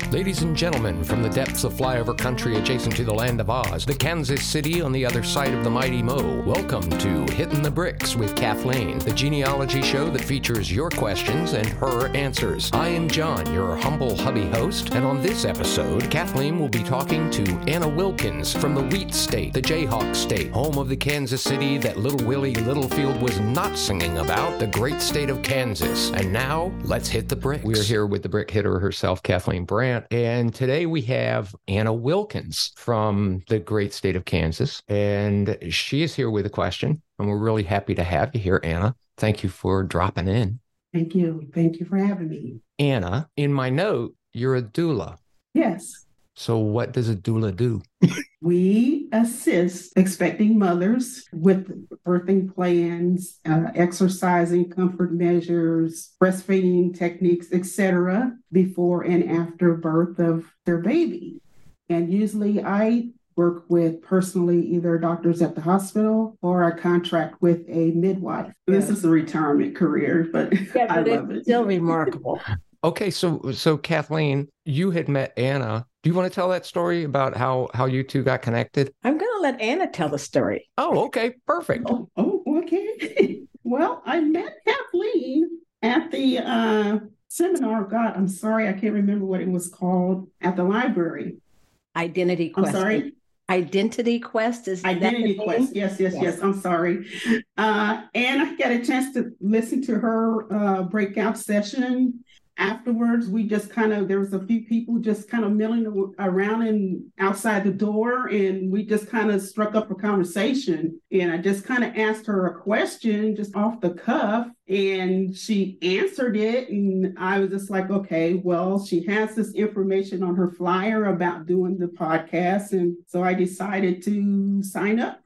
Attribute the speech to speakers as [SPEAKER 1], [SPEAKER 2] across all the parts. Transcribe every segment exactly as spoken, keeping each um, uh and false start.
[SPEAKER 1] Ladies and gentlemen, from the depths of flyover country adjacent to the land of Oz, the Kansas City on the other side of the mighty Mo, welcome to Hitting the Bricks with Kathleen, the genealogy show that features your questions and her answers. I am John, your humble hubby host, and on this episode, Kathleen will be talking to Anna Wilkins from the Wheat State, the Jayhawk State, home of the Kansas City that Little Willie Littlefield was not singing about, the great state of Kansas. And now, let's hit the bricks. We're here with the brick hitter herself, Kathleen Brandt. And today we have Anna Wilkins from the great state of Kansas. And she is here with a question. And we're really happy to have you here, Anna. Thank you for dropping in.
[SPEAKER 2] Thank you. Thank you for having me.
[SPEAKER 1] Anna, in my note, you're a doula.
[SPEAKER 2] Yes.
[SPEAKER 1] So what does a doula do?
[SPEAKER 2] We assist expecting mothers with birthing plans, uh, exercising comfort measures, breastfeeding techniques, et cetera, before and after birth of their baby. And usually I work with personally either doctors at the hospital or I contract with a midwife. This is a retirement career, but,
[SPEAKER 3] yeah, but
[SPEAKER 2] I love it.
[SPEAKER 3] It's still remarkable.
[SPEAKER 1] Okay, so so Kathleen, you had met Anna. Do you want to tell that story about how, how you two got connected?
[SPEAKER 3] I'm going to let Anna tell the story.
[SPEAKER 1] Oh, okay, perfect.
[SPEAKER 2] Oh, oh okay. Well, I met Kathleen at the uh, seminar. God, I'm sorry, I can't remember what it was called, at the library.
[SPEAKER 3] Identity Quest.
[SPEAKER 2] I'm sorry?
[SPEAKER 3] Identity Quest is
[SPEAKER 2] Identity Quest. Yes, yes, yes, yes. I'm sorry. Uh, and I got a chance to listen to her uh, breakout session. Afterwards, we just kind of, there was a few people just kind of milling around and outside the door, and we just kind of struck up a conversation. And I just kind of asked her a question just off the cuff, and she answered it. And I was just like, okay, well, she has this information on her flyer about doing the podcast. And so I decided to sign up.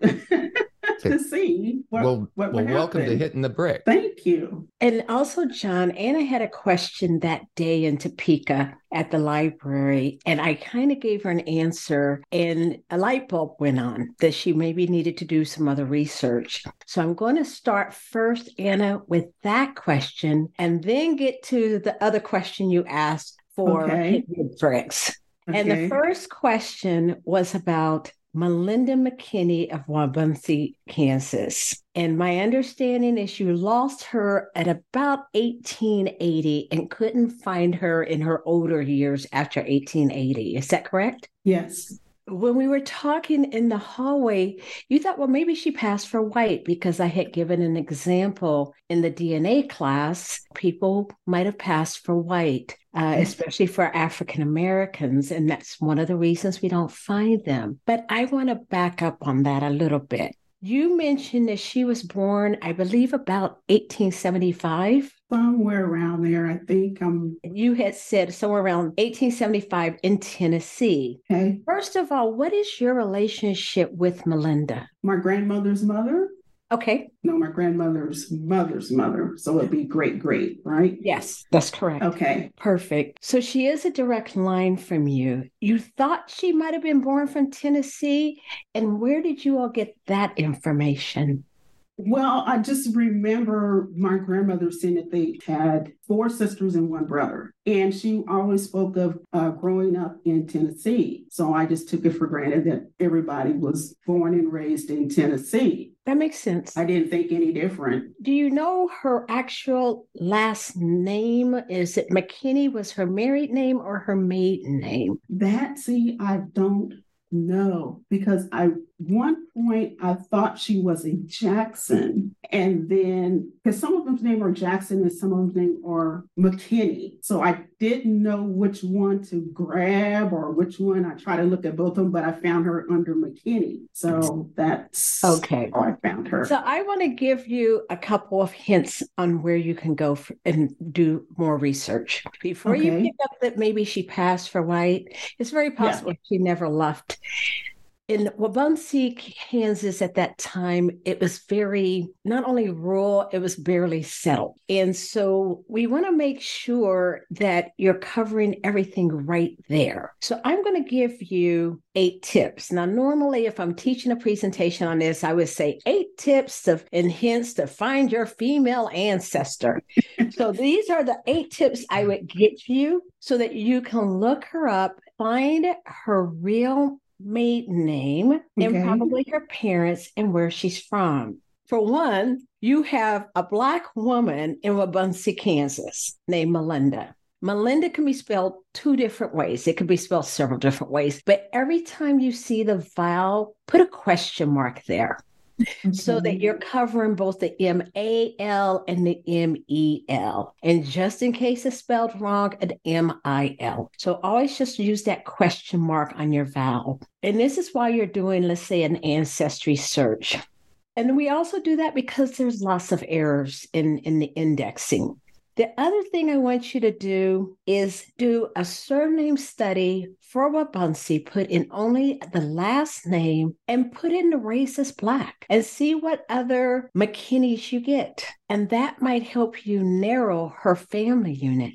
[SPEAKER 2] To see what,
[SPEAKER 1] well,
[SPEAKER 2] what
[SPEAKER 1] well
[SPEAKER 2] would
[SPEAKER 1] welcome
[SPEAKER 2] happen.
[SPEAKER 1] to Hitting the Brick.
[SPEAKER 2] Thank you.
[SPEAKER 3] And also, John, Anna had a question that day in Topeka at the library, and I kind of gave her an answer, and a light bulb went on that she maybe needed to do some other research. So I'm going to start first, Anna, with that question, and then get to the other question you asked for
[SPEAKER 2] Okay.
[SPEAKER 3] Hitting the Bricks.
[SPEAKER 2] Okay.
[SPEAKER 3] And the first question was about Melinda McKinney of Wabaunsee, Kansas. And my understanding is you lost her at about eighteen eighty and couldn't find her in her older years after eighteen eighty. Is that correct?
[SPEAKER 2] Yes.
[SPEAKER 3] When we were talking in the hallway, you thought, well, maybe she passed for white because I had given an example in the D N A class. People might have passed for white, uh, especially for African Americans. And that's one of the reasons we don't find them. But I want to back up on that a little bit. You mentioned that she was born, I believe, about eighteen seventy-five.
[SPEAKER 2] Somewhere around there, I think. Um,
[SPEAKER 3] You had said somewhere around eighteen seventy-five in Tennessee.
[SPEAKER 2] okay.
[SPEAKER 3] First of all, what is your relationship with Melinda?
[SPEAKER 2] My grandmother's mother?
[SPEAKER 3] Okay.
[SPEAKER 2] No, my grandmother's mother's mother. So it'd be great, great, right?
[SPEAKER 3] Yes, that's correct.
[SPEAKER 2] Okay.
[SPEAKER 3] Perfect. So she is a direct line from you. You thought she might have been born from Tennessee. And where did you all get that information?
[SPEAKER 2] Well, I just remember my grandmother saying that they had four sisters and one brother. And she always spoke of uh, growing up in Tennessee. So I just took it for granted that everybody was born and raised in Tennessee.
[SPEAKER 3] That makes sense.
[SPEAKER 2] I didn't think any different.
[SPEAKER 3] Do you know her actual last name? Is it McKinney was her married name or her maiden name?
[SPEAKER 2] That, see, I don't know, because I one point I thought she was a Jackson, and then because some of them's name are Jackson and some of them's name are McKinney, so I didn't know which one to grab or which one. I tried to look at both of them, but I found her under McKinney, so that's
[SPEAKER 3] okay.
[SPEAKER 2] how I found her.
[SPEAKER 3] So I want to give you a couple of hints on where you can go for, and do more research before
[SPEAKER 2] Okay.
[SPEAKER 3] you pick up that maybe she passed for white. It's very possible
[SPEAKER 2] Yeah.
[SPEAKER 3] she never left. In Wabunsee, Kansas at that time, it was very, not only rural, it was barely settled. And so we want to make sure that you're covering everything right there. So I'm going to give you eight tips. Now, normally, if I'm teaching a presentation on this, I would say eight tips to, and hints to find your female ancestor. So these are the eight tips I would get you so that you can look her up, find her real maiden name, okay, and probably her parents and where she's from. For one, you have a Black woman in Wabunsee, Kansas, named Melinda. Melinda can be spelled two different ways. It can be spelled several different ways, but every time you see the vowel, put a question mark there. Okay. So that you're covering both the M A L and the M E L. And just in case it's spelled wrong, an M I L. So always just use that question mark on your vowel. And this is why you're doing, let's say, an ancestry search. And we also do that because there's lots of errors in, in the indexing. The other thing I want you to do is do a surname study for Wabunsee, put in only the last name and put in the race as Black and see what other McKinneys you get. And that might help you narrow her family unit.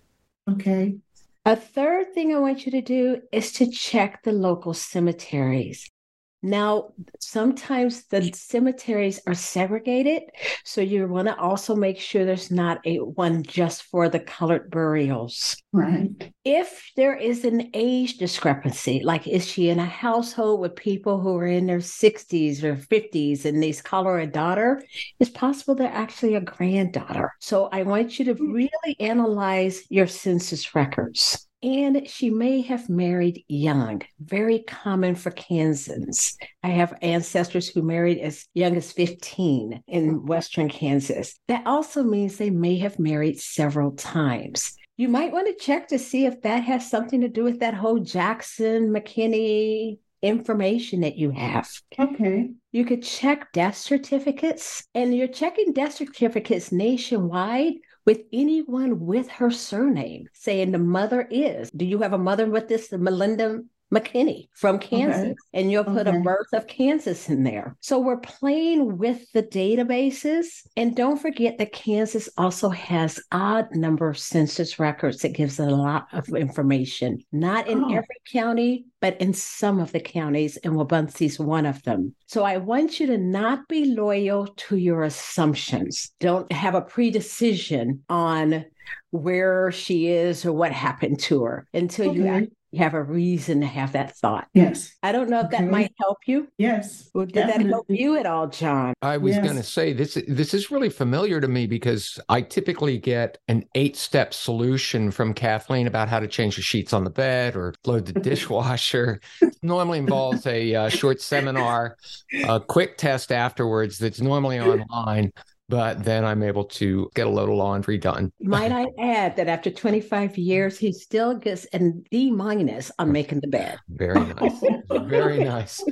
[SPEAKER 2] Okay.
[SPEAKER 3] A third thing I want you to do is to check the local cemeteries. Now, sometimes the cemeteries are segregated, so you want to also make sure there's not a one just for the colored burials.
[SPEAKER 2] Right.
[SPEAKER 3] If there is an age discrepancy, like is she in a household with people who are in their sixties or fifties and they call her a daughter, it's possible they're actually a granddaughter. So I want you to really analyze your census records. And she may have married young, very common for Kansans. I have ancestors who married as young as fifteen in Western Kansas. That also means they may have married several times. You might want to check to see if that has something to do with that whole Jackson, McKinney information that you have.
[SPEAKER 2] Okay.
[SPEAKER 3] You could check death certificates, and you're checking death certificates nationwide with anyone with her surname, saying the mother is. Do you have a mother with this, Melinda McKinney from Kansas? Okay. And you'll put okay. a birth of Kansas in there. So we're playing with the databases. And don't forget that Kansas also has odd number census records that gives a lot of information. Not in oh. every county, but in some of the counties, and Wabunsee's one of them. So I want you to not be loyal to your assumptions. Don't have a predecision on where she is or what happened to her until okay. you actually have a reason to have that thought.
[SPEAKER 2] Yes.
[SPEAKER 3] I don't know if okay. that might help you.
[SPEAKER 2] Yes.
[SPEAKER 3] Well, did definitely. that help you at all, John?
[SPEAKER 1] I was
[SPEAKER 2] yes.
[SPEAKER 1] going to say, this, this is really familiar to me because I typically get an eight-step solution from Kathleen about how to change the sheets on the bed or load the dishwasher. Normally involves a uh, short seminar, a quick test afterwards that's normally online. But then I'm able to get a load of laundry done.
[SPEAKER 3] Might I add that after twenty-five years, he still gets a D minus on making the bed.
[SPEAKER 1] Very nice. Very nice.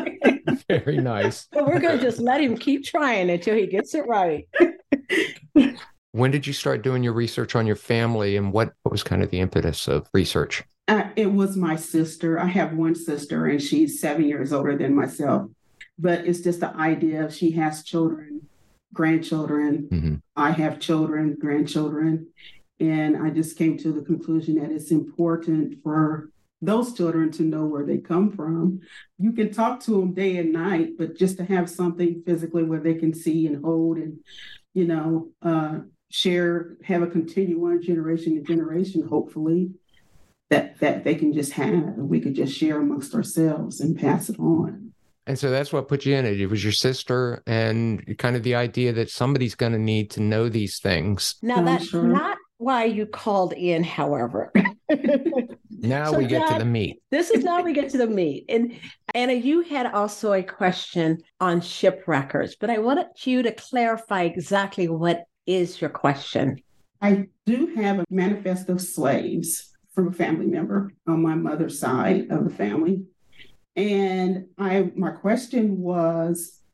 [SPEAKER 1] Very nice.
[SPEAKER 3] But we're going to just let him keep trying until he gets it right.
[SPEAKER 1] When did you start doing your research on your family, and what, what was kind of the impetus of research?
[SPEAKER 2] Uh, it was my sister. I have one sister, and she's seven years older than myself. But it's just the idea of she has children, grandchildren. Mm-hmm. I have children, grandchildren. And I just came to the conclusion that it's important for those children to know where they come from. You can talk to them day and night, but just to have something physically where they can see and hold and, you know, uh, share, have a continuum generation to generation, hopefully, that, that they can just have, and we could just share amongst ourselves and pass it on.
[SPEAKER 1] And so that's what put you in it. It was your sister and kind of the idea that somebody's going to need to know these things.
[SPEAKER 3] Now, oh, that's sure. not why you called in, however.
[SPEAKER 1] Now
[SPEAKER 3] so
[SPEAKER 1] we get
[SPEAKER 3] John,
[SPEAKER 1] to the meat.
[SPEAKER 3] This is now we get to the meat. And Anna, you had also a question on ship records, but I wanted you to clarify exactly what is your question.
[SPEAKER 2] I do have a manifest of slaves from a family member on my mother's side of the family. And I, my question was,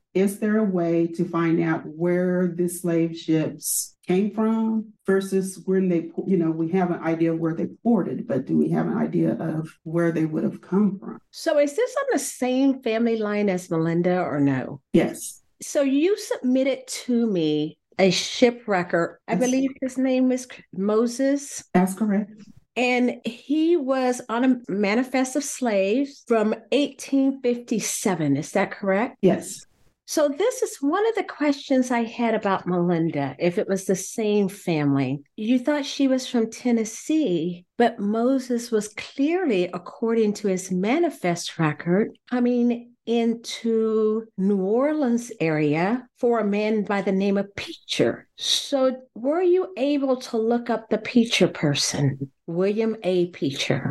[SPEAKER 2] is there a way to find out where the slave ships came from versus when they, you know, we have an idea of where they ported, but do we have an idea of where they would have come from?
[SPEAKER 3] So is this on the same family line as Melinda or no?
[SPEAKER 2] Yes.
[SPEAKER 3] So you submitted to me a shipwrecker. I
[SPEAKER 2] That's-
[SPEAKER 3] believe his name is Moses.
[SPEAKER 2] That's correct.
[SPEAKER 3] And he was on a manifest of slaves from eighteen fifty-seven. Is that correct?
[SPEAKER 2] Yes.
[SPEAKER 3] So this is one of the questions I had about Melinda, if it was the same family. You thought she was from Tennessee, but Moses was clearly, according to his manifest record, coming into New Orleans area for a man by the name of Peacher. So were you able to look up the Peacher person, William A. Peacher?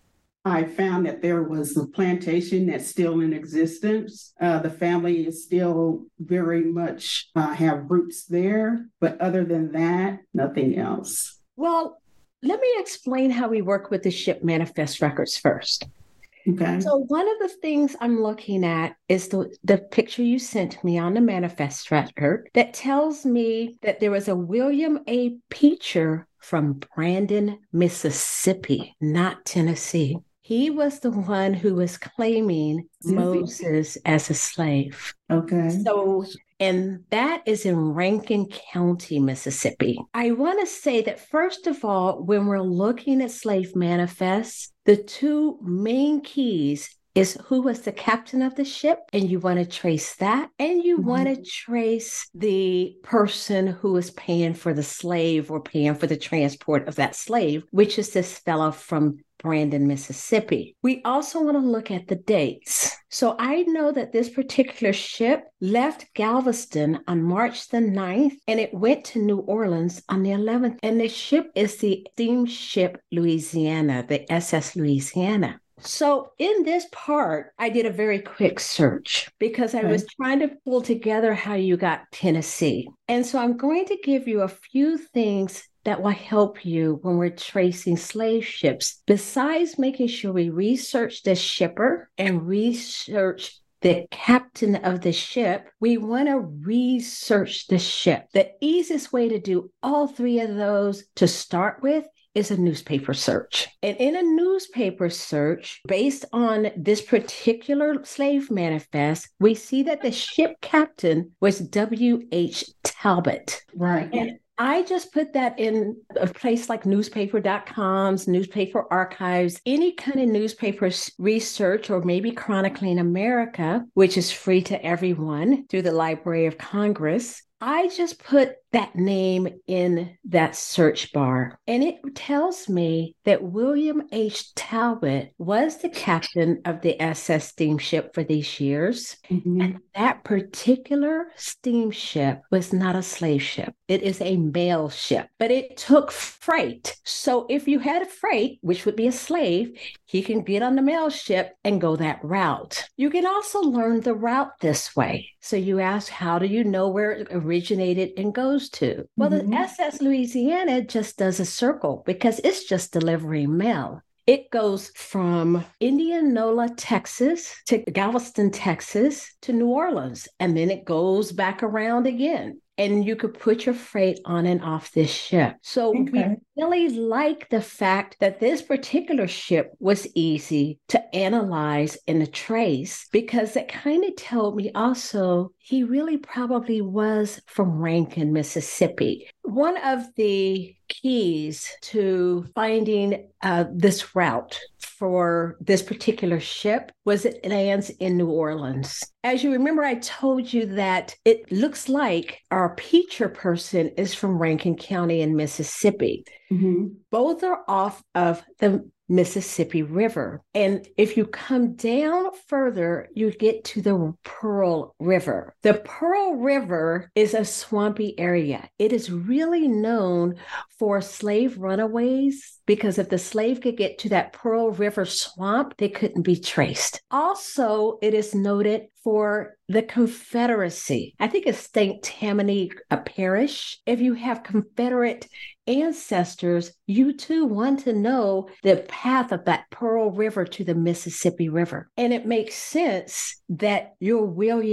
[SPEAKER 2] I found that there was a plantation that's still in existence. Uh, the family is still very much uh, have roots there, but other than that, nothing else.
[SPEAKER 3] Well, let me explain how we work with the ship manifest records first.
[SPEAKER 2] Okay.
[SPEAKER 3] So one of the things I'm looking at is the, the picture you sent me on the manifest record that tells me that there was a William A. Peacher from Brandon, Mississippi, not Tennessee. He was the one who was claiming Moses as a slave.
[SPEAKER 2] Okay.
[SPEAKER 3] So, and that is in Rankin County, Mississippi. I want to say that, first of all, when we're looking at slave manifests, the two main keys is who was the captain of the ship, and you want to trace that, and you mm-hmm. want to trace the person who was paying for the slave or paying for the transport of that slave, which is this fellow from Brandon, Mississippi. We also want to look at the dates. So I know that this particular ship left Galveston on March the ninth, and it went to New Orleans on the eleventh. And the ship is the steamship Louisiana, the S S Louisiana. So in this part, I did a very quick search because I okay. was trying to pull together how you got Tennessee. And so I'm going to give you a few things that will help you when we're tracing slave ships. Besides making sure we research the shipper and research the captain of the ship, we want to research the ship. The easiest way to do all three of those to start with is a newspaper search. And in a newspaper search, based on this particular slave manifest, we see that the ship captain was W H Talbot.
[SPEAKER 2] Right.
[SPEAKER 3] And I just put that in a place like newspaper dot com's, newspaper archives, any kind of newspaper research, or maybe Chronicling America, which is free to everyone through the Library of Congress. I just put that name in that search bar, and it tells me that William H. Talbot was the captain of the S S steamship for these years. Mm-hmm. And that particular steamship was not a slave ship. It is a mail ship, but it took freight. So if you had a freight, which would be a slave, he can get on the mail ship and go that route. You can also learn the route this way. So you ask, how do you know where it originated and goes to? Well, mm-hmm. the S S Louisiana just does a circle because it's just delivering mail. It goes from Indianola, Texas to Galveston, Texas to New Orleans, and then it goes back around again. And you could put your freight on and off this ship. So okay. we really like the fact that this particular ship was easy to analyze and to trace, because it kind of told me also he really probably was from Rankin, Mississippi. One of the keys to finding uh, this route for this particular ship was it lands in New Orleans. As you remember, I told you that it looks like our Peacher person is from Rankin County in Mississippi. Mm-hmm. Both are off of the Mississippi River. And if you come down further, you get to the Pearl River. The Pearl River is a swampy area. It is really known for slave runaways, because if the slave could get to that Pearl River swamp, they couldn't be traced. Also, it is noted for the Confederacy. I think it's Saint Tammany uh, Parish. If you have Confederate ancestors, you too want to know the path of that Pearl River to the Mississippi River. And it makes sense that your William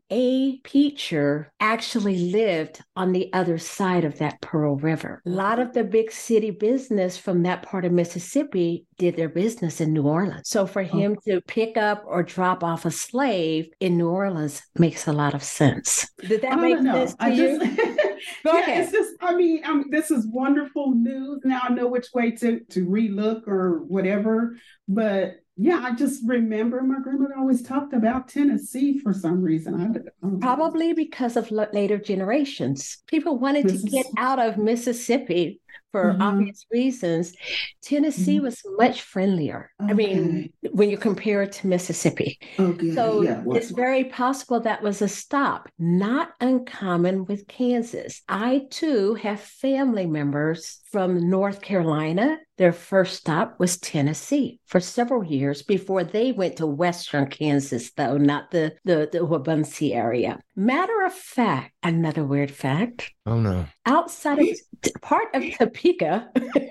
[SPEAKER 3] A preacher actually lived on the other side of that Pearl River. A lot of the big city business from that part of Mississippi did their business in New Orleans. So for him to pick up or drop off a slave in New Orleans makes a lot of sense. Did that make sense to
[SPEAKER 2] I
[SPEAKER 3] you?
[SPEAKER 2] just,
[SPEAKER 3] Go
[SPEAKER 2] yeah,
[SPEAKER 3] ahead.
[SPEAKER 2] It's just, I mean, I mean, this is wonderful news. Now I know which way to, to relook or whatever. But yeah, I just remember my grandmother always talked about Tennessee for some reason. I, I
[SPEAKER 3] Probably because of later generations. People wanted to get out of Mississippi for mm-hmm. obvious reasons. Tennessee mm-hmm. was much friendlier. Okay. I mean, when you compare it to Mississippi.
[SPEAKER 2] Okay.
[SPEAKER 3] So
[SPEAKER 2] yeah, well,
[SPEAKER 3] it's very possible that was a stop, not uncommon with Kansas. I too have family members from North Carolina. Their first stop was Tennessee for several years before they went to Western Kansas, though, not the, the, the Wabaunsee area. Matter of fact, another weird fact.
[SPEAKER 1] Oh, no.
[SPEAKER 3] Outside of part of Topeka,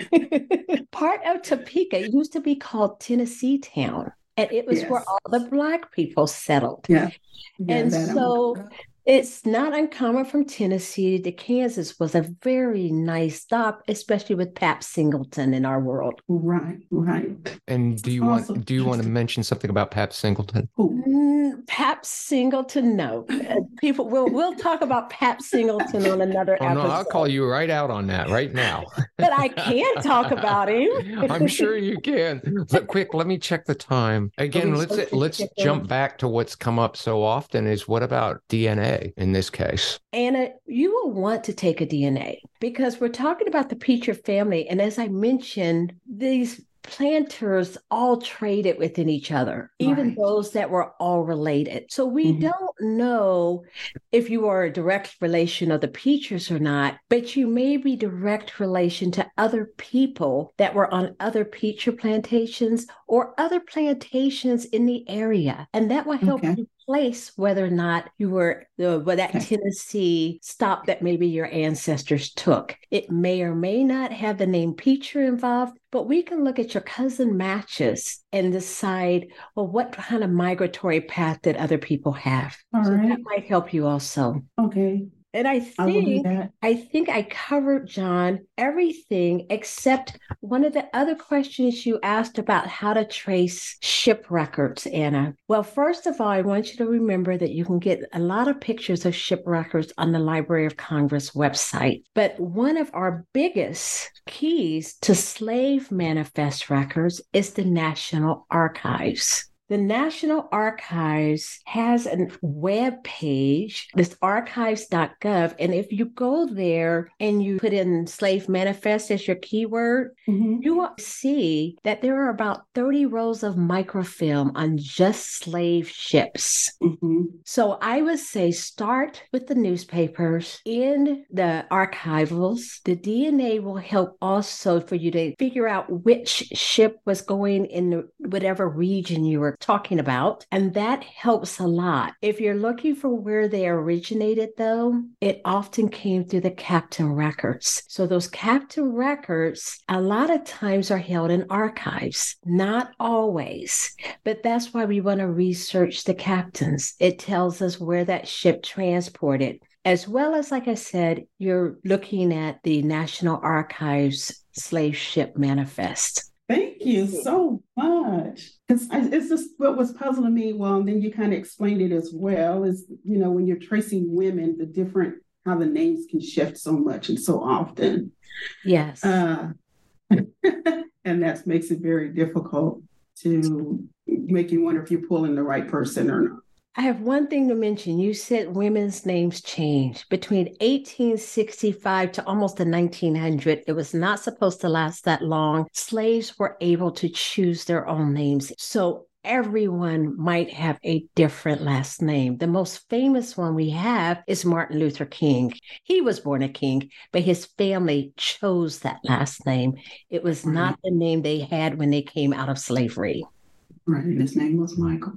[SPEAKER 3] part of Topeka used to be called Tennessee Town. And it was yes. where all the Black people settled.
[SPEAKER 2] Yeah. yeah
[SPEAKER 3] and so it's not uncommon from Tennessee to Kansas was a very nice stop, especially with Pap Singleton in our world.
[SPEAKER 2] Right, right.
[SPEAKER 1] And do you awesome. want do you want to mention something about Pap Singleton?
[SPEAKER 3] Mm, Pap Singleton, no. Uh, people, we'll we'll talk about Pap Singleton on another
[SPEAKER 1] oh,
[SPEAKER 3] episode.
[SPEAKER 1] No, I'll call you right out on that right now.
[SPEAKER 3] But I can talk about him.
[SPEAKER 1] I'm sure you can. But quick, let me check the time again. Let's let's jump back to what's come up so often. Is what about D N A? In this case.
[SPEAKER 3] Anna, you will want to take a D N A because we're talking about the Peacher family. And as I mentioned, these planters all traded within each other, even right. those that were all related. So we mm-hmm. don't know if you are a direct relation of the Peachers or not, but you may be direct relation to other people that were on other Peacher plantations or other plantations in the area. And that will help okay. you place whether or not you were uh, well, that okay. Tennessee stop that maybe your ancestors took. It may or may not have the name Peacher involved, but we can look at your cousin matches and decide, well, what kind of migratory path did other people have?
[SPEAKER 2] All
[SPEAKER 3] so
[SPEAKER 2] right.
[SPEAKER 3] that might help you also.
[SPEAKER 2] Okay.
[SPEAKER 3] And I think I, I think I covered, John, everything except one of the other questions you asked about how to trace ship records, Anna. Well, first of all, I want you to remember that you can get a lot of pictures of ship records on the Library of Congress website. But one of our biggest keys to slave manifest records is the National Archives. The National Archives has a web page, this archives dot gov. And if you go there and you put in slave manifest as your keyword, mm-hmm. you will see that there are about thirty rolls of microfilm on just slave ships. Mm-hmm. So I would say start with the newspapers in the archivals. The D N A will help also for you to figure out which ship was going in the, whatever region you were talking about, and that helps a lot. If you're looking for where they originated, though, it often came through the captain records. So those captain records a lot of times are held in archives, not always, but that's why we want to research the captains. It tells us where that ship transported, as well as, like I said, you're looking at the National Archives slave ship manifest.
[SPEAKER 2] Thank you so much. Because it's just what was puzzling me. Well, and then you kind of explained it as well, is, you know, when you're tracing women, the different, how the names can shift so much and so often.
[SPEAKER 3] Yes.
[SPEAKER 2] Uh, and that makes it very difficult to make you wonder if you're pulling the right person or not.
[SPEAKER 3] I have one thing to mention. You said women's names changed between eighteen sixty-five to almost the nineteen hundred. It was not supposed to last that long. Slaves were able to choose their own names. So everyone might have a different last name. The most famous one we have is Martin Luther King. He was born a king, but his family chose that last name. It was not the name they had when they came out of slavery.
[SPEAKER 2] Right. His name was Michael.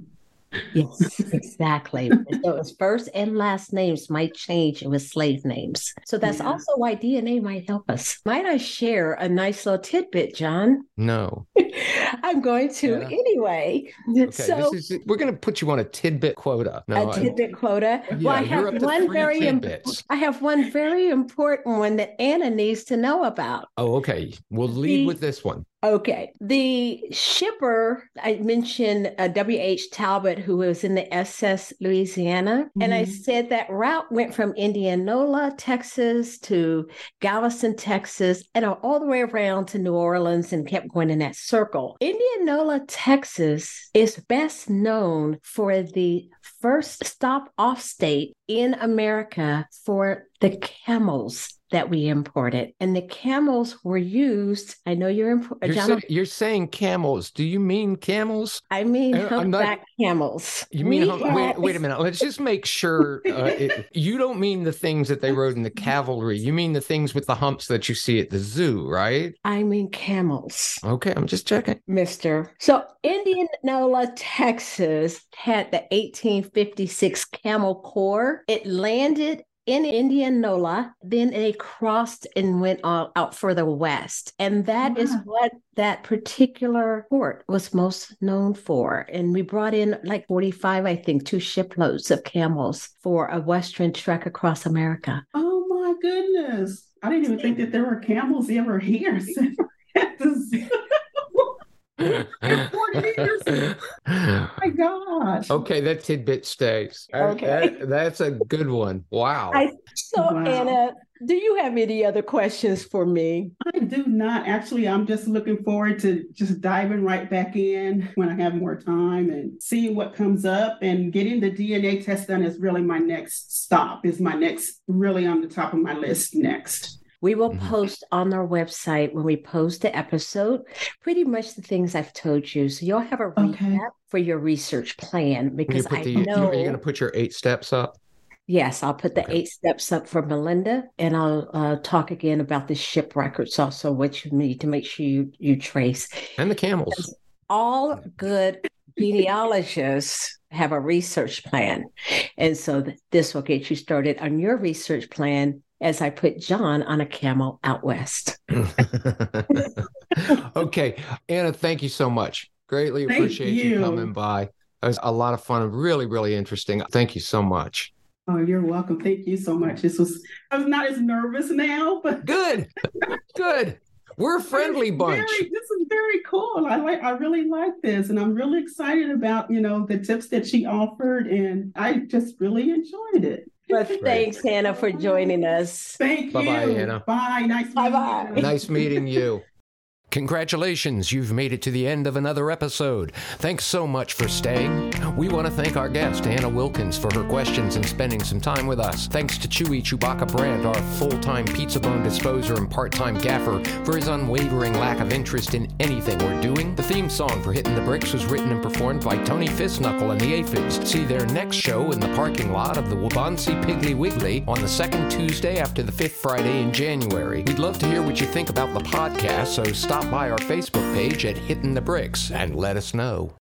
[SPEAKER 3] Yes, exactly. So his first and last names might change with slave names. So that's
[SPEAKER 2] Yeah.
[SPEAKER 3] also why D N A might help us. Might I share a nice little tidbit, John?
[SPEAKER 1] No.
[SPEAKER 3] I'm going to
[SPEAKER 1] Anna?
[SPEAKER 3] anyway.
[SPEAKER 1] Okay,
[SPEAKER 3] So
[SPEAKER 1] this is we're going to put you on a tidbit quota. No,
[SPEAKER 3] a tidbit quota.
[SPEAKER 1] I,
[SPEAKER 3] Well,
[SPEAKER 1] yeah,
[SPEAKER 3] I
[SPEAKER 1] you're
[SPEAKER 3] have
[SPEAKER 1] up to
[SPEAKER 3] one
[SPEAKER 1] three
[SPEAKER 3] very im-
[SPEAKER 1] tidbits.
[SPEAKER 3] I have one very important one that Anna needs to know about.
[SPEAKER 1] Oh, okay. We'll lead
[SPEAKER 3] The-
[SPEAKER 1] with this one.
[SPEAKER 3] Okay. The shipper, I mentioned uh, W H Talbot, who was in the S S Louisiana. Mm-hmm. And I said that route went from Indianola, Texas to Galveston, Texas, and all the way around to New Orleans and kept going in that circle. Indianola, Texas is best known for the first stop off state in America for the camels that we imported. And the camels were used, I know you're important.
[SPEAKER 1] You're, say, you're saying camels. Do you mean camels?
[SPEAKER 3] I mean
[SPEAKER 1] I,
[SPEAKER 3] humpback not, camels.
[SPEAKER 1] You mean, hum, had, wait, wait a minute. Let's just make sure. Uh, it, you don't mean the things that they rode in the cavalry. You mean the things with the humps that you see at the zoo, right?
[SPEAKER 3] I mean camels.
[SPEAKER 1] Okay, I'm just checking.
[SPEAKER 3] Mister. So Indianola, Texas had the eighteen fifty-six Camel Corps. It landed in Indianola, then they crossed and went all, out further west. And that wow. is what that particular port was most known for. And we brought in like forty-five, I think, two shiploads of camels for a western trek across America.
[SPEAKER 2] Oh my goodness. I didn't even think that there were camels ever here. forty years. Oh my gosh.
[SPEAKER 1] Okay, that tidbit stays.
[SPEAKER 3] Okay.
[SPEAKER 1] That, that's a good one. Wow.
[SPEAKER 3] I, so,
[SPEAKER 2] wow.
[SPEAKER 3] Anna, do you have any other questions for me?
[SPEAKER 2] I do not. Actually, I'm just looking forward to just diving right back in when I have more time and seeing what comes up, and getting the D N A test done is really my next stop, is my next, really on the top of my list next.
[SPEAKER 3] We will mm-hmm. post on our website when we post the episode, pretty much the things I've told you. So you'll have a recap okay. for your research plan, because I
[SPEAKER 1] the,
[SPEAKER 3] know...
[SPEAKER 1] Are you going to put your eight steps up?
[SPEAKER 3] Yes, I'll put the okay. eight steps up for Melinda, and I'll uh, talk again about the ship records, also what you need to make sure you, you trace.
[SPEAKER 1] And the camels.
[SPEAKER 3] Because all good genealogists have a research plan. And so th- this will get you started on your research plan as I put John on a camel out west.
[SPEAKER 1] Okay. Anna, thank you so much. Greatly
[SPEAKER 2] thank
[SPEAKER 1] appreciate you. you coming by. It was a lot of fun. Really, really interesting. Thank you so much.
[SPEAKER 2] Oh, you're welcome. Thank you so much. This was, I was not as nervous now, but
[SPEAKER 1] good. Good. We're a friendly bunch.
[SPEAKER 2] Very, this is very cool. I like. I really like this, and I'm really excited about, you know, the tips that she offered, and I just really enjoyed it.
[SPEAKER 3] Well, thanks, Anna, for joining us.
[SPEAKER 2] Thank
[SPEAKER 1] Bye-bye,
[SPEAKER 2] you.
[SPEAKER 1] Bye, Anna.
[SPEAKER 2] Bye. Nice meeting
[SPEAKER 3] Bye-bye.
[SPEAKER 2] you.
[SPEAKER 1] Nice meeting you. Congratulations, you've made it to the end of another episode. Thanks so much for staying. We want to thank our guest, Anna Wilkins, for her questions and spending some time with us. Thanks to Chewy Chewbacca Brandt, our full-time pizza bone disposer and part-time gaffer, for his unwavering lack of interest in anything we're doing. The theme song for Hitting the Bricks was written and performed by Tony Fistknuckle and the Aphids. See their next show in the parking lot of the Waubonsee Piggly Wiggly on the second Tuesday after the fifth Friday in January. We'd love to hear what you think about the podcast, so stop by our Facebook page at Hitting the Bricks and let us know.